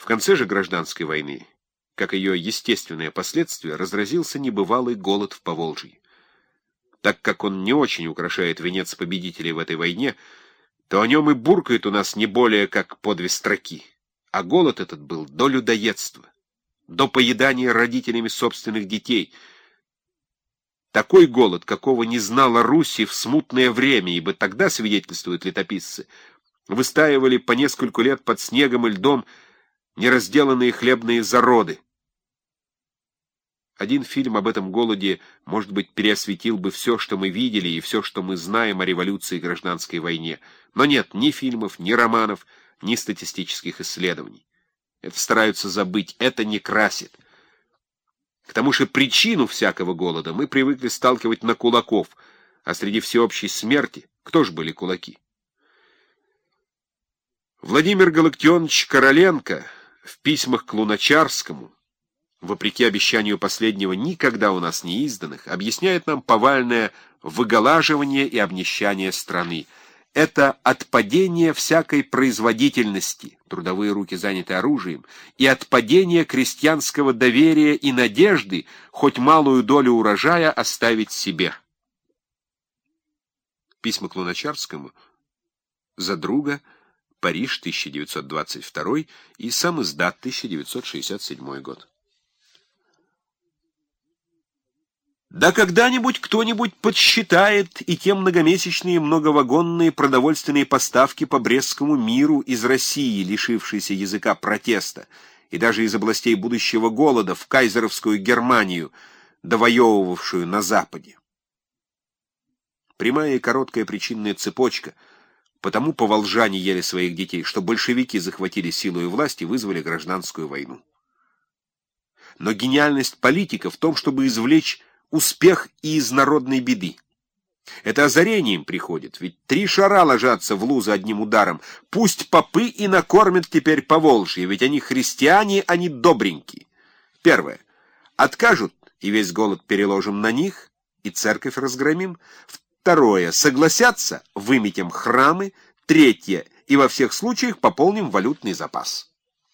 конце же гражданской войны, как ее естественное последствие, разразился небывалый голод в Поволжье. Так как он не очень украшает венец победителей в этой войне, то о нем и буркает у нас не более как по 2 строки. А голод этот был до людоедства, до поедания родителями собственных детей. Такой голод, какого не знала Русь в смутное время, ибо тогда, свидетельствуют летописцы, выстаивали по нескольку лет под снегом и льдом неразделанные хлебные зароды. Один фильм об этом голоде, может быть, переосветил бы все, что мы видели, и все, что мы знаем о революции и гражданской войне. Но нет ни фильмов, ни романов, ни статистических исследований. Это стараются забыть, это не красит. К тому же причину всякого голода мы привыкли сталкивать на кулаков, а среди всеобщей смерти кто ж были кулаки? Владимир Галактионович Короленко в письмах к Луначарскому, вопреки обещанию последнего никогда у нас не изданных, объясняет нам повальное выголаживание и обнищание страны. Это отпадение всякой производительности, трудовые руки заняты оружием, и отпадение крестьянского доверия и надежды хоть малую долю урожая оставить себе. Письма к Луначарскому, за друга, Париж, 1922 и сам издат, 1967 год. Да когда-нибудь кто-нибудь подсчитает и те многомесячные многовагонные продовольственные поставки по Брестскому миру из России, лишившейся языка протеста, и даже из областей будущего голода в кайзеровскую Германию, довоевывавшую на Западе. Прямая и короткая причинная цепочка. Потому поволжане ели своих детей, что большевики захватили силу и власть и вызвали гражданскую войну. Но гениальность политика в том, чтобы извлечь успех и из народной беды. Это озарение им приходит, ведь 3 шара ложатся в лузы одним ударом. Пусть попы и накормят теперь Поволжье, ведь они христиане, они добренькие. Первое. Откажут, и весь голод переложим на них, и церковь разгромим. Второе. Согласятся, выметим храмы. Третье. И во всех случаях пополним валютный запас.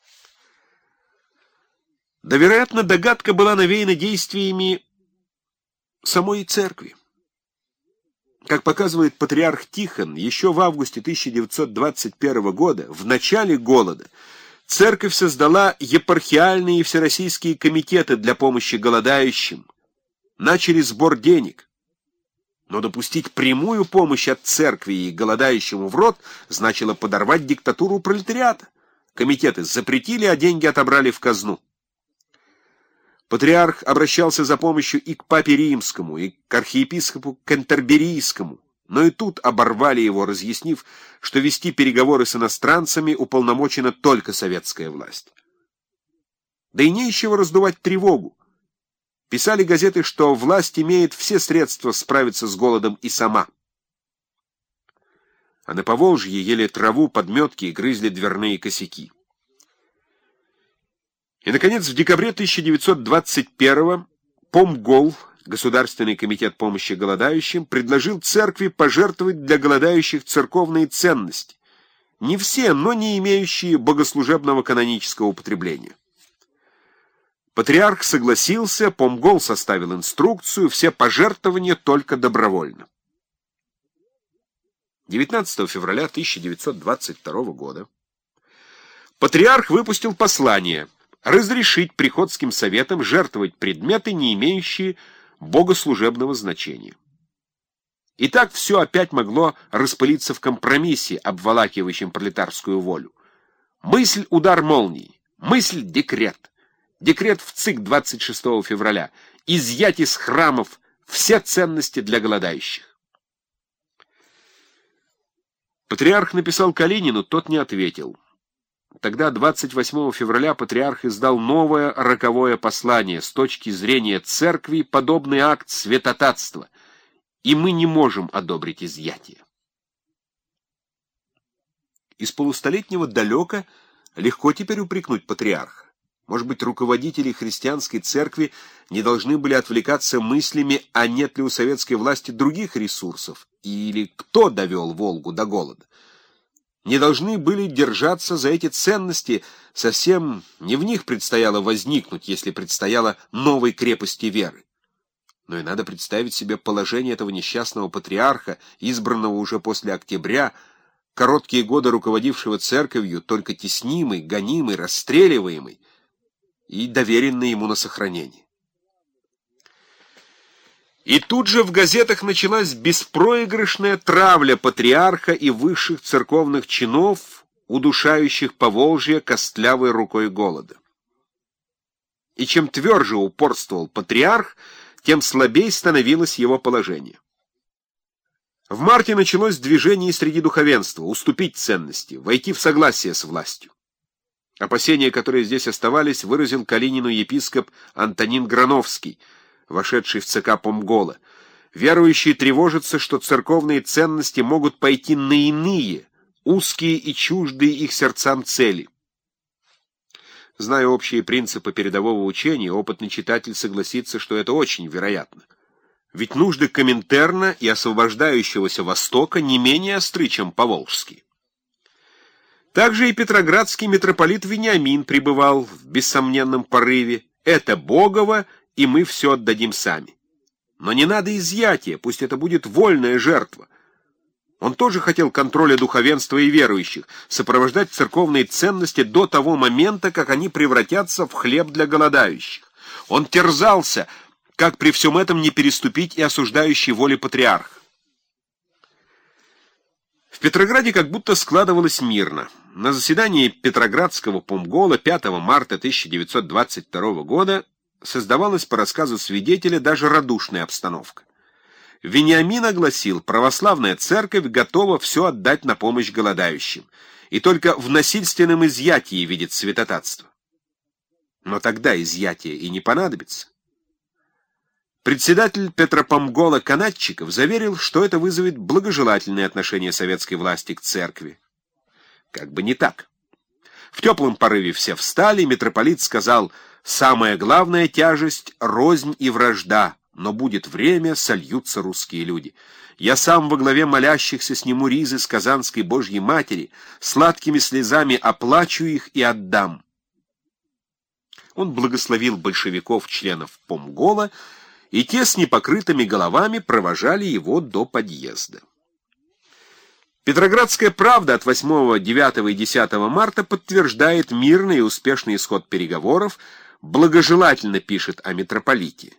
Да, вероятно, догадка была навеяна действиями самой церкви. Как показывает патриарх Тихон, еще в августе 1921 года, в начале голода, церковь создала епархиальные и всероссийские комитеты для помощи голодающим, начали сбор денег. Но допустить прямую помощь от церкви и голодающему в рот значило подорвать диктатуру пролетариата. Комитеты запретили, а деньги отобрали в казну. Патриарх обращался за помощью и к папе римскому, и к архиепископу Кентерберийскому, но и тут оборвали его, разъяснив, что вести переговоры с иностранцами уполномочена только советская власть. Да и нечего раздувать тревогу. Писали газеты, что власть имеет все средства справиться с голодом и сама. А на Поволжье ели траву, подметки и грызли дверные косяки. И, наконец, в декабре 1921-го Помгол, Государственный комитет помощи голодающим, предложил церкви пожертвовать для голодающих церковные ценности. Не все, но не имеющие богослужебного канонического употребления. Патриарх согласился, Помгол составил инструкцию, все пожертвования только добровольно. 19 февраля 1922 года патриарх выпустил послание разрешить приходским советам жертвовать предметы, не имеющие богослужебного значения. И так все опять могло распылиться в компромиссе, обволакивающем пролетарскую волю. Мысль — удар молнии, мысль — декрет. Декрет в ЦИК 26 февраля. Изъять из храмов все ценности для голодающих. Патриарх написал Калинину, тот не ответил. Тогда, 28 февраля, патриарх издал новое роковое послание. С точки зрения церкви подобный акт святотатства, и мы не можем одобрить изъятие. Из полустолетнего далека легко теперь упрекнуть патриарха. Может быть, руководители христианской церкви не должны были отвлекаться мыслями, а нет ли у советской власти других ресурсов, или кто довел Волгу до голода. не должны были держаться за эти ценности, совсем не в них предстояло возникнуть, если предстояло новой крепости веры. Но и надо представить себе положение этого несчастного патриарха, избранного уже после октября, короткие годы руководившего церковью, только теснимый, гонимый, расстреливаемый и доверенный ему на сохранение. И тут же в газетах началась беспроигрышная травля патриарха и высших церковных чинов, удушающих Поволжье костлявой рукой голода. И чем тверже упорствовал патриарх, тем слабей становилось его положение. В марте началось движение среди духовенства уступить ценности, войти в согласие с властью. Опасения, которые здесь оставались, выразил Калинину епископ Антонин Грановский, вошедший в ЦК Помгола. Верующие тревожатся, что церковные ценности могут пойти на иные, узкие и чуждые их сердцам цели. Зная общие принципы передового учения, опытный читатель согласится, что это очень вероятно. Ведь нужды Коминтерна и освобождающегося Востока не менее остры, чем поволжские. Также и петроградский митрополит Вениамин пребывал в бессомненном порыве: «Это Богово, и мы все отдадим сами. Но не надо изъятия, пусть это будет вольная жертва». Он тоже хотел контроля духовенства и верующих, сопровождать церковные ценности до того момента, как они превратятся в хлеб для голодающих. Он терзался, как при всем этом не переступить и осуждающей воли патриарха. В Петрограде как будто складывалось мирно. На заседании Петроградского помгола 5 марта 1922 года создавалась по рассказу свидетеля даже радушная обстановка. Вениамин огласил: православная церковь готова все отдать на помощь голодающим, и только в насильственном изъятии видит святотатство. Но тогда изъятие и не понадобится. Председатель Петропомгола Канатчиков заверил, что это вызовет благожелательное отношение советской власти к церкви. Как бы не так. В теплом порыве все встали, митрополит сказал: «Самая главная тяжесть — рознь и вражда, но будет время, сольются русские люди. Я сам во главе молящихся сниму ризы с Казанской Божьей Матери, сладкими слезами оплачу их и отдам». Он благословил большевиков, членов Помгола, и те с непокрытыми головами провожали его до подъезда. Петроградская правда от 8, 9 и 10 марта подтверждает мирный и успешный исход переговоров, благожелательно пишет о митрополите.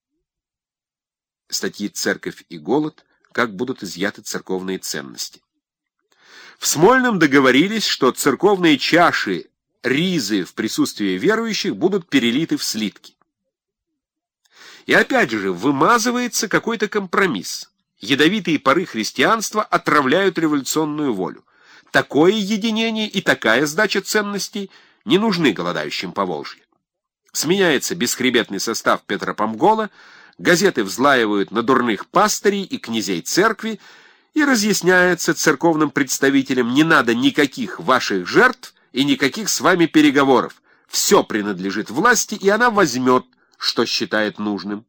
Статьи «Церковь и голод. Как будут изъяты церковные ценности». В Смольном договорились, что церковные чаши, ризы в присутствии верующих будут перелиты в слитки. И опять же вымазывается какой-то компромисс. Ядовитые пары христианства отравляют революционную волю. Такое единение и такая сдача ценностей не нужны голодающим Поволжье. Сменяется бесхребетный состав Петропомгола, газеты взлаивают на дурных пастырей и князей церкви, и разъясняется церковным представителям: не надо никаких ваших жертв и никаких с вами переговоров. Все принадлежит власти, и она возьмет, что считает нужным.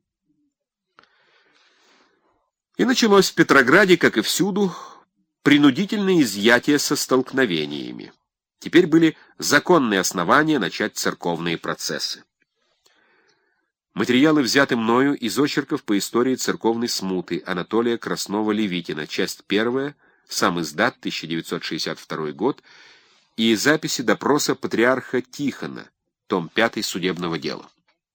И началось в Петрограде, как и всюду, принудительное изъятие со столкновениями. Теперь были законные основания начать церковные процессы. Материалы взяты мною из очерков по истории церковной смуты Анатолия Краснова-Левитина, часть 1, сам издат, 1962 год, и записи допроса патриарха Тихона, том 5 судебного дела.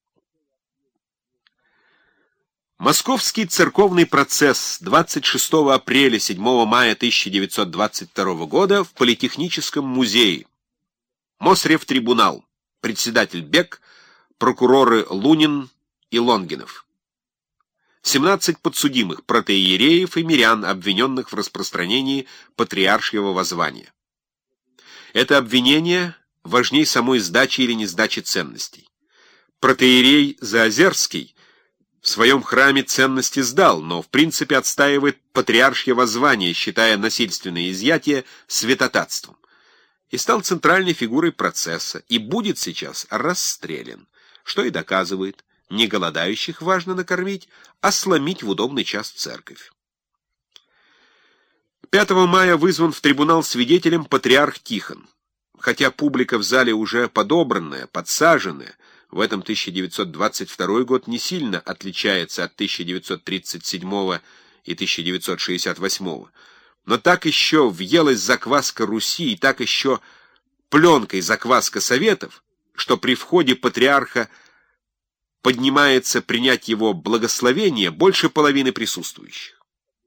Московский церковный процесс 26 апреля 7 мая 1922 года в Политехническом музее. Мосревтрибунал. Председатель Бек, прокуроры Лунин и Лонгинов. 17 подсудимых, протоиереев и мирян, обвиненных в распространении патриаршего воззвания. Это обвинение важней самой сдачи или несдачи ценностей. Протоиерей Заозерский в своем храме ценности сдал, но в принципе отстаивает патриаршье воззвание, считая насильственное изъятие святотатством, и стал центральной фигурой процесса, и будет сейчас расстрелян, что и доказывает: не голодающих важно накормить, а сломить в удобный час церковь. 5 мая вызван в трибунал свидетелем патриарх Тихон. Хотя публика в зале уже подобранная, подсаженная, в этом 1922 год не сильно отличается от 1937 и 1968, но так еще въелась закваска Руси и так еще пленкой закваска Советов, что при входе патриарха поднимается принять его благословение больше половины присутствующих.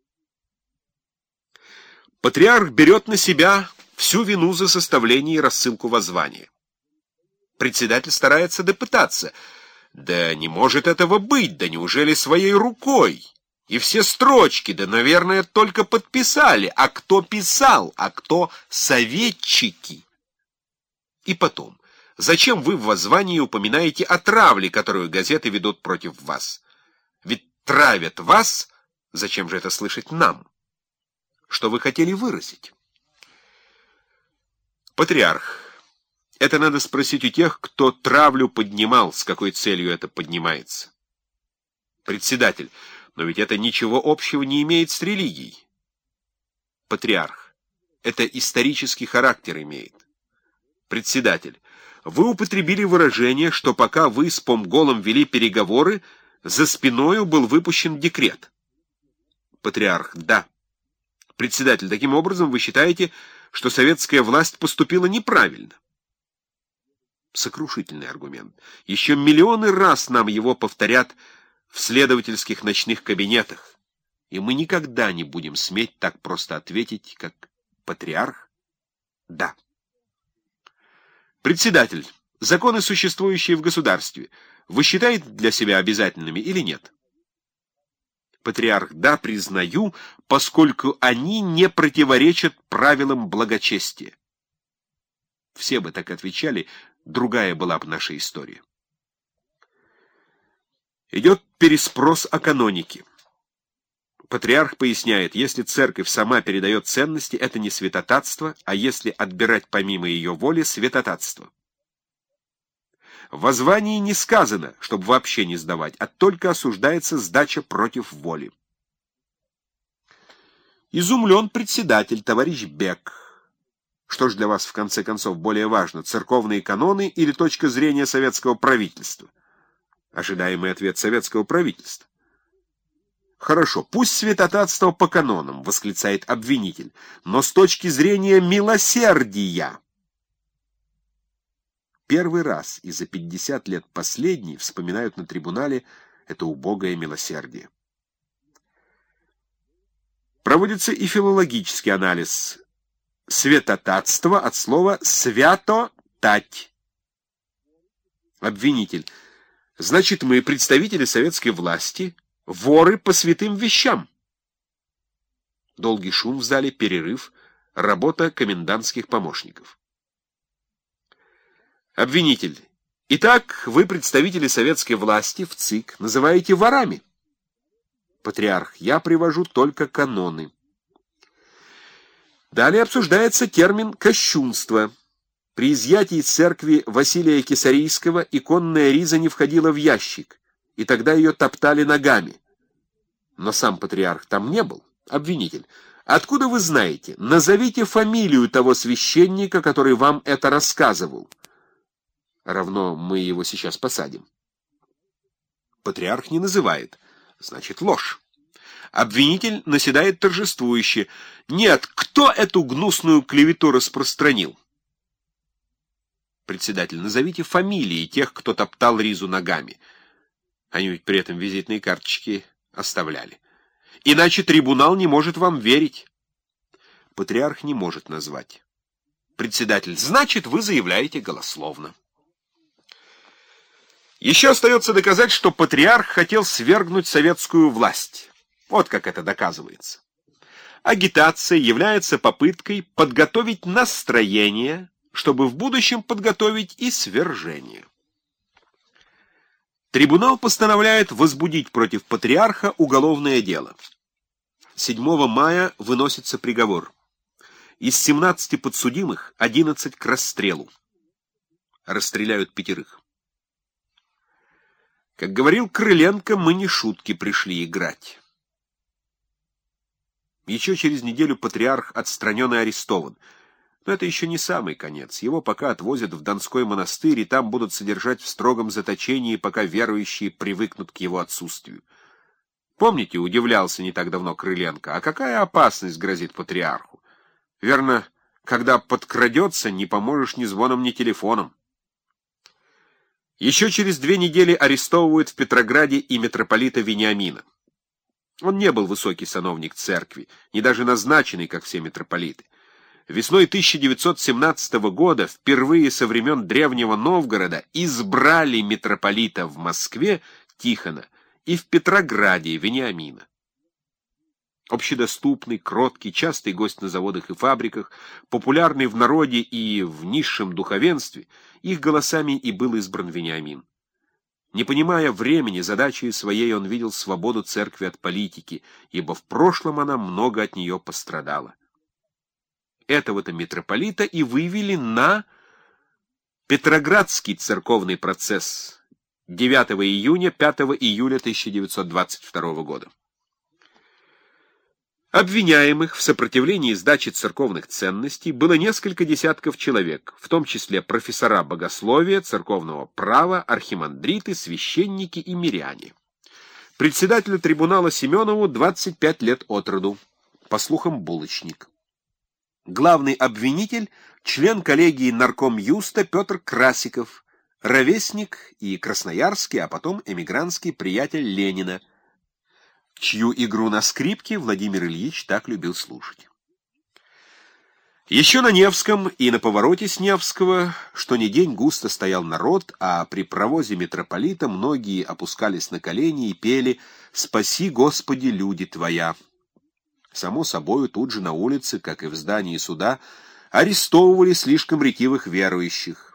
Патриарх берет на себя всю вину за составление и рассылку воззвания. Председатель старается допытаться. Да не может этого быть, да неужели своей рукой? И все строчки, да, наверное, только подписали. А кто писал, а кто советчики? И потом, зачем вы в воззвании упоминаете о травле, которую газеты ведут против вас? Ведь травят вас, зачем же это слышать нам? Что вы хотели выразить? Патриарх. Это надо спросить у тех, кто травлю поднимал, с какой целью это поднимается. Председатель. Но ведь это ничего общего не имеет с религией. Патриарх. Это исторический характер имеет. Председатель. Вы употребили выражение, что пока вы с Помголом вели переговоры, за спиною был выпущен декрет. Патриарх. Да. Председатель. Таким образом, вы считаете, что советская власть поступила неправильно? Сокрушительный аргумент. Еще миллионы раз нам его повторят в следовательских ночных кабинетах, и мы никогда не будем сметь так просто ответить, как патриарх. Да. Председатель. Законы, существующие в государстве, вы считаете для себя обязательными или нет? Патриарх. Да, признаю, поскольку они не противоречат правилам благочестия. Все бы так отвечали, другая была бы наша история. Идет переспрос о канонике. Патриарх поясняет, если церковь сама передает ценности, это не святотатство, а если отбирать помимо ее воли, святотатство. В воззвании не сказано, чтобы вообще не сдавать, а только осуждается сдача против воли. Изумлен председатель, товарищ Бек. Что ж для вас, в конце концов, более важно, церковные каноны или точка зрения советского правительства? Ожидаемый ответ советского правительства. Хорошо, пусть святотатство по канонам, восклицает обвинитель, но с точки зрения милосердия. Первый раз и за 50 лет последний вспоминают на трибунале это убогое милосердие. Проводится и филологический анализ. Святотатство от слова «свято-тать». Обвинитель. Значит, мы, представители советской власти, воры по святым вещам. Долгий шум в зале, перерыв, работа комендантских помощников. Обвинитель. Итак, вы, представители советской власти, в ЦИК, называете ворами. Патриарх. Я привожу только каноны. Далее обсуждается термин «кощунство». При изъятии из церкви Василия Кесарийского иконная риза не входила в ящик, и тогда ее топтали ногами. Но сам патриарх там не был. Обвинитель. Откуда вы знаете? Назовите фамилию того священника, который вам это рассказывал. Равно мы его сейчас посадим. Патриарх не называет. Значит, ложь. Обвинитель наседает торжествующе. Нет, кто эту гнусную клевету распространил? Председатель, назовите фамилии тех, кто топтал ризу ногами. Они ведь при этом визитные карточки оставляли. Иначе трибунал не может вам верить. Патриарх не может назвать. Председатель, значит, вы заявляете голословно. Еще остается доказать, что патриарх хотел свергнуть советскую власть. Вот как это доказывается. Агитация является попыткой подготовить настроение, чтобы в будущем подготовить и свержение. Трибунал постановляет возбудить против патриарха уголовное дело. 7 мая выносится приговор. Из 17 подсудимых 11 к расстрелу. Расстреляют 5. Как говорил Крыленко, мы не шутки пришли играть. Еще через неделю патриарх отстранен и арестован. Но это еще не самый конец. Его пока отвозят в Донской монастырь, и там будут содержать в строгом заточении, пока верующие привыкнут к его отсутствию. Помните, удивлялся не так давно Крыленко, а какая опасность грозит патриарху? Верно, когда подкрадется, не поможешь ни звоном, ни телефоном. Еще через 2 недели арестовывают в Петрограде и митрополита Вениамина. Он не был высокий сановник церкви, не даже назначенный, как все митрополиты. Весной 1917 года, впервые со времен Древнего Новгорода, избрали митрополита в Москве Тихона и в Петрограде Вениамина. Общедоступный, кроткий, частый гость на заводах и фабриках, популярный в народе и в низшем духовенстве, их голосами и был избран Вениамин. Не понимая времени, задачей своей он видел свободу церкви от политики, ибо в прошлом она много от нее пострадала. Этого-то митрополита и вывели на Петроградский церковный процесс 9 июня, 5 июля 1922 года. Обвиняемых в сопротивлении сдачи церковных ценностей было несколько десятков человек, в том числе профессора богословия, церковного права, архимандриты, священники и миряне. Председателю трибунала Семенову 25 лет от роду, по слухам, булочник. Главный обвинитель — член коллегии наркомюста Петр Красиков, ровесник и красноярский, а потом эмигрантский приятель Ленина, чью игру на скрипке Владимир Ильич так любил слушать. Еще на Невском и на повороте с Невского что ни день густо стоял народ, а при провозе митрополита многие опускались на колени и пели «Спаси, Господи, люди Твоя». Само собою, тут же на улице, как и в здании суда, арестовывали слишком ретивых верующих.